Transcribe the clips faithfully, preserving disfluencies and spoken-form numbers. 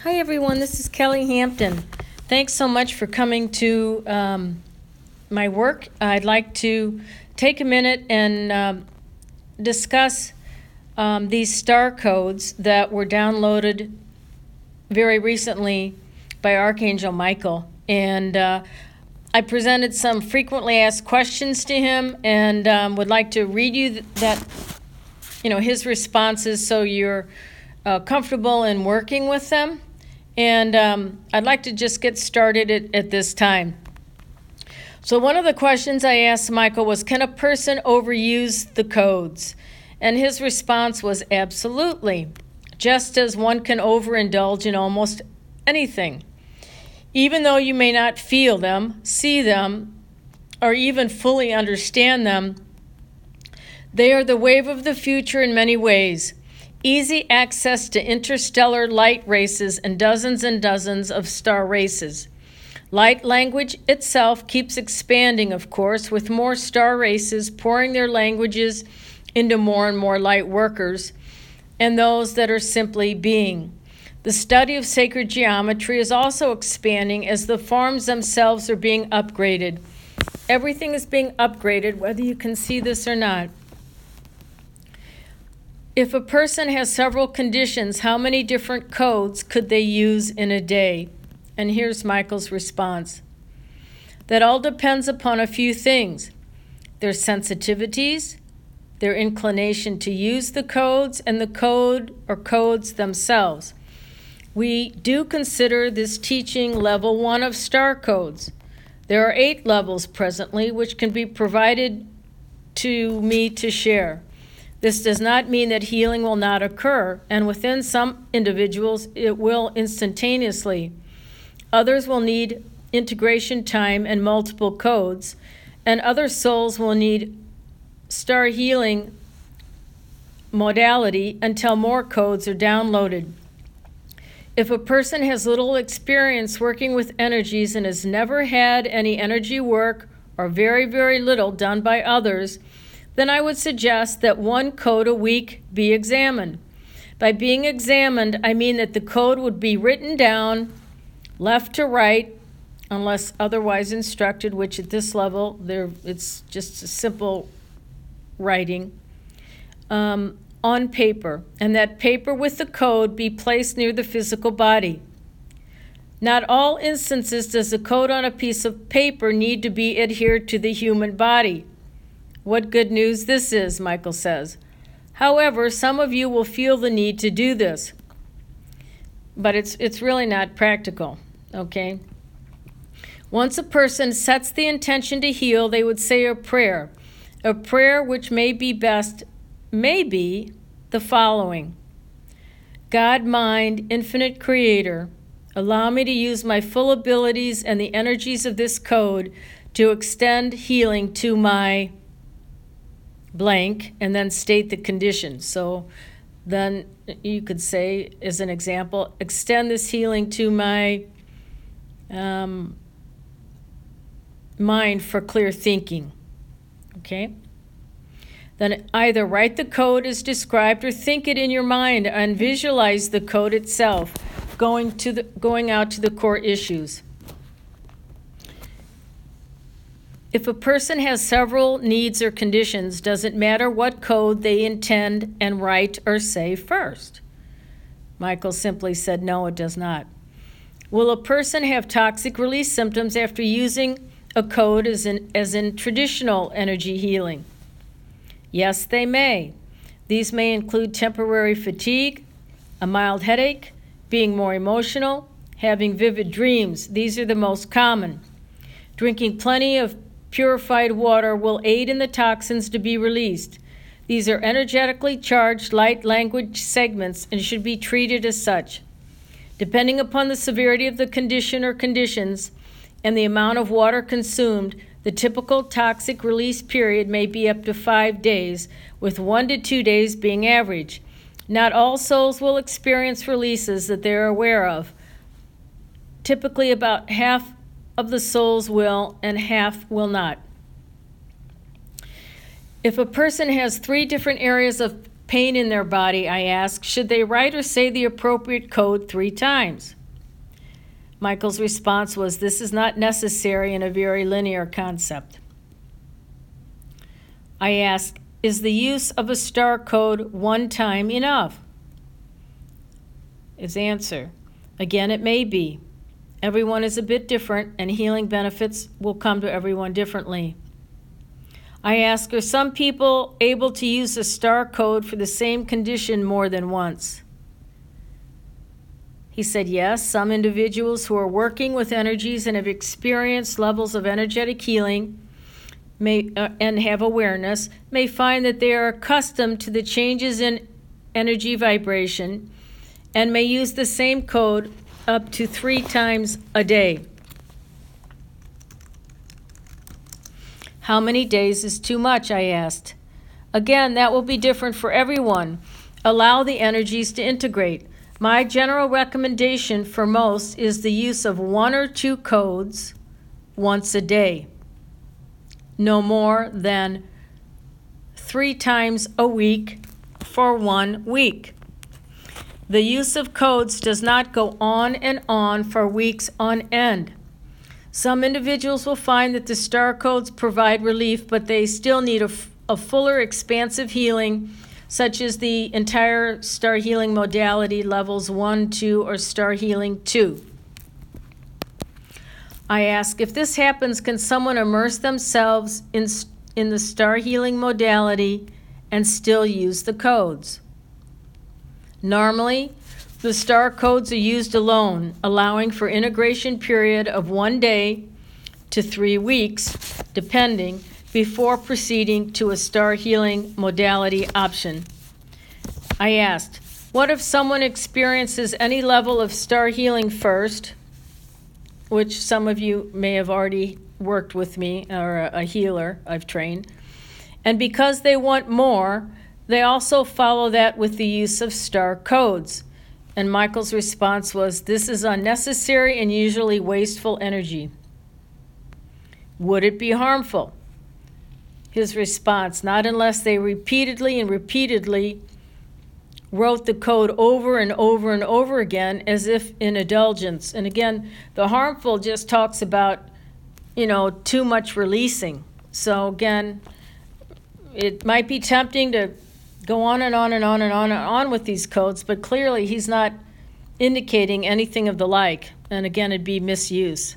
Hi everyone, this is Kelly Hampton. Thanks so much for coming to um, my work. I'd like to take a minute and um, discuss um, these star codes that were downloaded very recently by Archangel Michael. And uh, I presented some frequently asked questions to him and um, would like to read you th- that, you know, his responses so you're uh, comfortable in working with them. And um, I'd like to just get started at, at this time. So one of the questions I asked Michael was, can a person overuse the codes? And his response was absolutely, just as one can overindulge in almost anything. Even though you may not feel them, see them, or even fully understand them, they are the wave of the future in many ways. Easy access to interstellar light races and dozens and dozens of star races. Light language itself keeps expanding, of course, with more star races pouring their languages into more and more light workers, and those that are simply being. The study of sacred geometry is also expanding as the forms themselves are being upgraded. Everything is being upgraded, whether you can see this or not. If a person has several conditions, how many different codes could they use in a day? And here's Michael's response. That all depends upon a few things. Their sensitivities, their inclination to use the codes, and the code or codes themselves. We do consider this teaching level one of star codes. There are eight levels presently, which can be provided to me to share. This does not mean that healing will not occur, and within some individuals it will instantaneously. Others will need integration time and multiple codes, and other souls will need star healing modality until more codes are downloaded. If a person has little experience working with energies and has never had any energy work or very, very little done by others, then I would suggest that one code a week be examined. By being examined, I mean that the code would be written down left to right, unless otherwise instructed, which at this level, there it's just a simple writing, um, on paper, and that paper with the code be placed near the physical body. Not all instances does the code on a piece of paper need to be adhered to the human body. What good news this is, Michael says. However, some of you will feel the need to do this, but it's it's really not practical, okay? Once a person sets the intention to heal, they would say a prayer, a prayer which may be best, may be the following. God, mind, infinite creator, allow me to use my full abilities and the energies of this code to extend healing to my blank, and then state the conditions. So then you could say, as an example, extend this healing to my um, mind for clear thinking. Okay? Then either write the code as described or think it in your mind and visualize the code itself, going to the going out to the core issues. If a person has several needs or conditions, does it matter what code they intend and write or say first? Michael simply said, no, it does not. Will a person have toxic release symptoms after using a code as in, as in traditional energy healing? Yes, they may. These may include temporary fatigue, a mild headache, being more emotional, having vivid dreams. These are the most common. Drinking plenty of purified water will aid in the toxins to be released. These are energetically charged light language segments and should be treated as such. Depending upon the severity of the condition or conditions and the amount of water consumed, the typical toxic release period may be up to five days, with one to two days being average. Not all souls will experience releases that they are aware of. Typically about half of the souls will and half will not. If a person has three different areas of pain in their body, I asked, should they write or say the appropriate code three times? Michael's response was, this is not necessary in a very linear concept. I asked, is the use of a star code one time enough? His answer, again, it may be. Everyone is a bit different, and healing benefits will come to everyone differently. I asked, are some people able to use a star code for the same condition more than once? He said, yes, some individuals who are working with energies and have experienced levels of energetic healing may uh, and have awareness may find that they are accustomed to the changes in energy vibration and may use the same code up to three times a day. How many days is too much, I asked. Again, that will be different for everyone. Allow the energies to integrate. My general recommendation for most is the use of one or two codes once a day. No more than three times a week for one week. The use of codes does not go on and on for weeks on end. Some individuals will find that the star codes provide relief, but they still need a, a fuller expansive healing, such as the entire star healing modality levels one, two, or star healing two. I ask, if this happens, can someone immerse themselves in, in the star healing modality and still use the codes? Normally, the star codes are used alone, allowing for integration period of one day to three weeks, depending, before proceeding to a star healing modality option. I asked, what if someone experiences any level of star healing first, which some of you may have already worked with me, or a, a healer I've trained, and because they want more, they also follow that with the use of star codes. And Michael's response was, this is unnecessary and usually wasteful energy. Would it be harmful? His response, not unless they repeatedly and repeatedly wrote the code over and over and over again as if in indulgence. And again, the harmful just talks about, you know, too much releasing. So again, it might be tempting to go on and on and on and on and on with these codes, but clearly he's not indicating anything of the like. And again, it'd be misuse.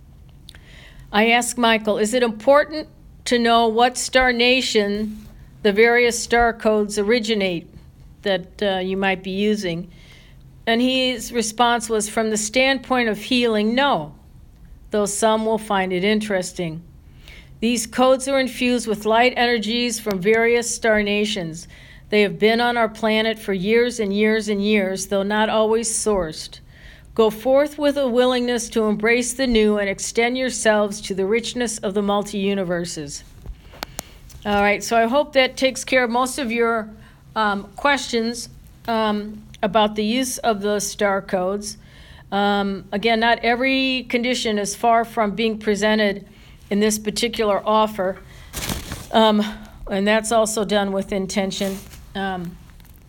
I asked Michael, is it important to know what star nation the various star codes originate that uh, you might be using? And his response was, from the standpoint of healing, no, though some will find it interesting. These codes are infused with light energies from various star nations. They have been on our planet for years and years and years, though not always sourced. Go forth with a willingness to embrace the new and extend yourselves to the richness of the multi-universes. All right, so I hope that takes care of most of your um, questions um, about the use of the star codes. Um, again, not every condition is far from being presented in this particular offer, um, and that's also done with intention. Um,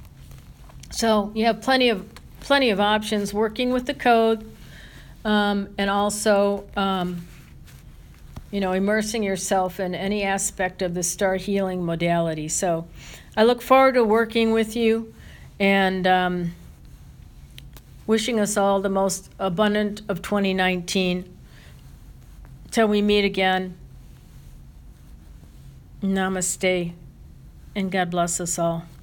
so you have plenty of plenty of options working with the code, um, and also um, you know, immersing yourself in any aspect of the star healing modality. So I look forward to working with you, and um, wishing us all the most abundant of twenty nineteen. Till we meet again, namaste, and God bless us all.